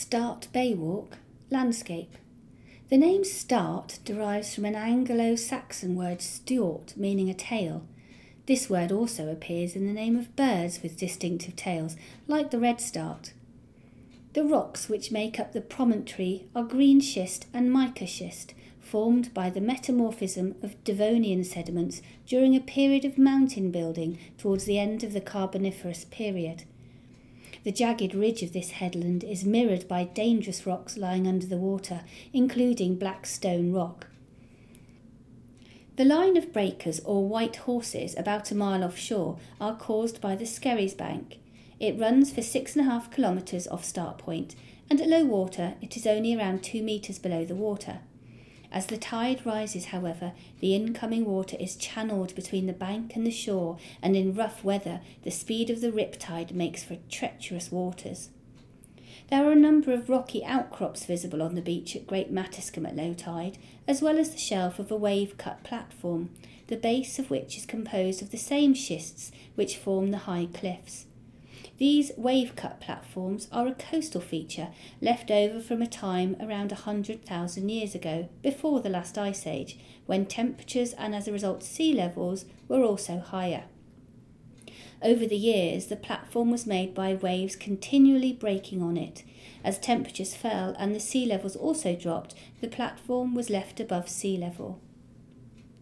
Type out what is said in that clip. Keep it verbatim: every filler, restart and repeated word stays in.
Start Bay Walk, landscape. The name Start derives from an Anglo-Saxon word stuart, meaning a tail. This word also appears in the name of birds with distinctive tails, like the redstart. The rocks which make up the promontory are green schist and mica schist, formed by the metamorphism of Devonian sediments during a period of mountain building towards the end of the Carboniferous period. The jagged ridge of this headland is mirrored by dangerous rocks lying under the water, including Black Stone Rock. The line of breakers or white horses about a mile offshore are caused by the Skerries Bank. It runs for six and a half kilometres off Start Point, and at low water it is only around two metres below the water. As the tide rises, however, the incoming water is channelled between the bank and the shore, and in rough weather the speed of the riptide makes for treacherous waters. There are a number of rocky outcrops visible on the beach at Great Matiscombe at low tide, as well as the shelf of a wave-cut platform, the base of which is composed of the same schists which form the high cliffs. These wave-cut platforms are a coastal feature left over from a time around one hundred thousand years ago, before the last ice age, when temperatures and as a result sea levels were also higher. Over the years, the platform was made by waves continually breaking on it. As temperatures fell and the sea levels also dropped, the platform was left above sea level.